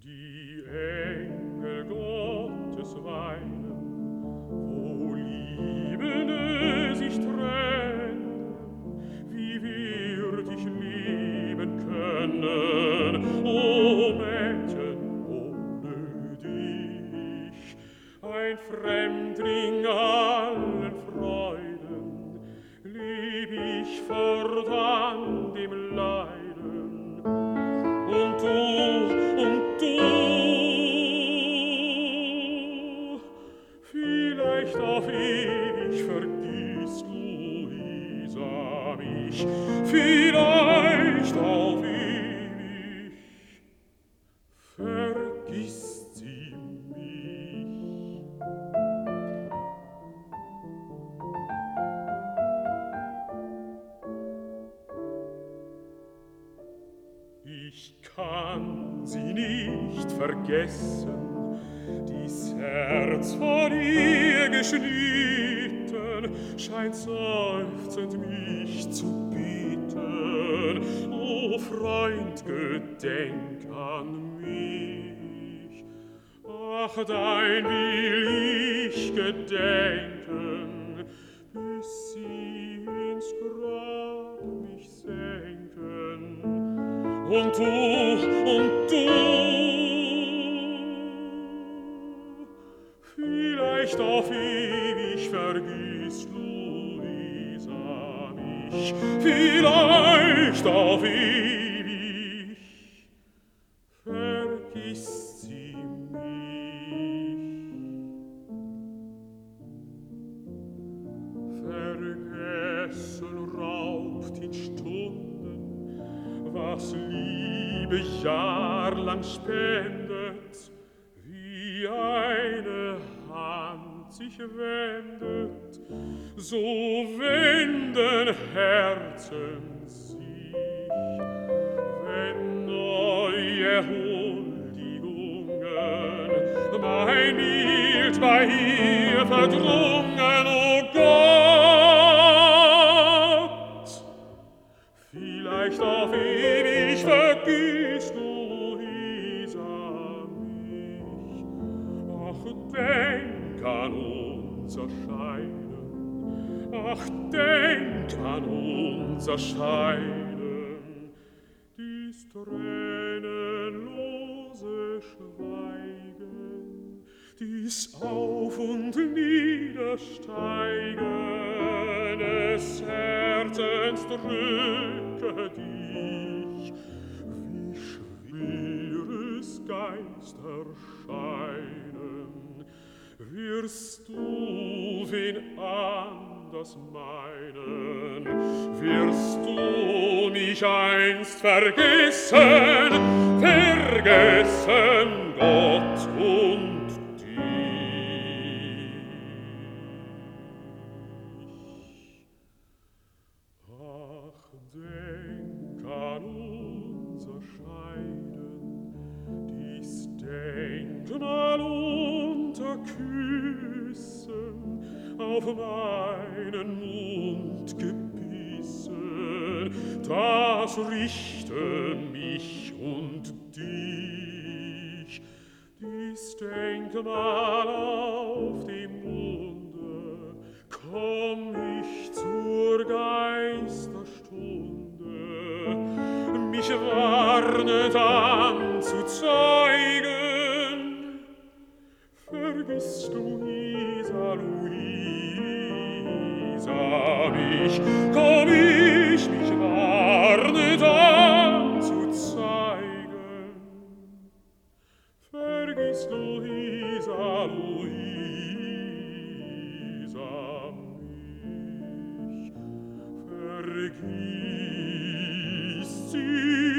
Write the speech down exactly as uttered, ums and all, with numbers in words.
Die Engel Gottes weinen, wo Liebende sich trennen. Wie wird ich lieben können, o Mädchen, ohne dich? Ein Fremdling allen Freuden, lieb ich fortan dem Leiden. Und du, und du, vielleicht auf ewig vergisst Luisa mich, vielleicht auf ewig vergisst sie mich. Ich kann sie nicht vergessen, dies Herz von ihr geschnitten, scheint seufzend mich zu bitten. O Freund, gedenk an mich. Ach, dein will ich gedenken, bis sie ins Grab mich senken. Und du, und du, vielleicht auf ewig vergisst Luisa mich, vielleicht auf ewig vergisst sie mich. Vergessen raubt in Stunden, was Liebe jahrlang spendet, wie eine Hand sich wendet, so wenden Herzen sich, wenn neue Huldigungen mein Bild bei ihr verdrungen, o Gott, vielleicht auf ewig vergisst Luisa mich. Ach, denk an unser Scheiden, ach, denk an unser Scheiden, dies tränenlose Schweigen, dies Auf- und Niedersteigen des Herzens drücke dich, wie schweres Geisterscheinen. Wirst du wen anders meinen, wirst du mich einst vergessen, vergessen Gott und dich. Ach, denk an unser Scheiden, dies Denkmal unter Küssen, auf meinen Mund gebissen, das richten mich und dich. Dies Denkmal auf dem Munde, komm ich zur Geisterstunde, mich warnet anzuzeigen. Vergisst Luisa, Luisa mich, komm ich mich warnet anzuzeigen. Vergisst Luisa, Luisa mich, vergisst sie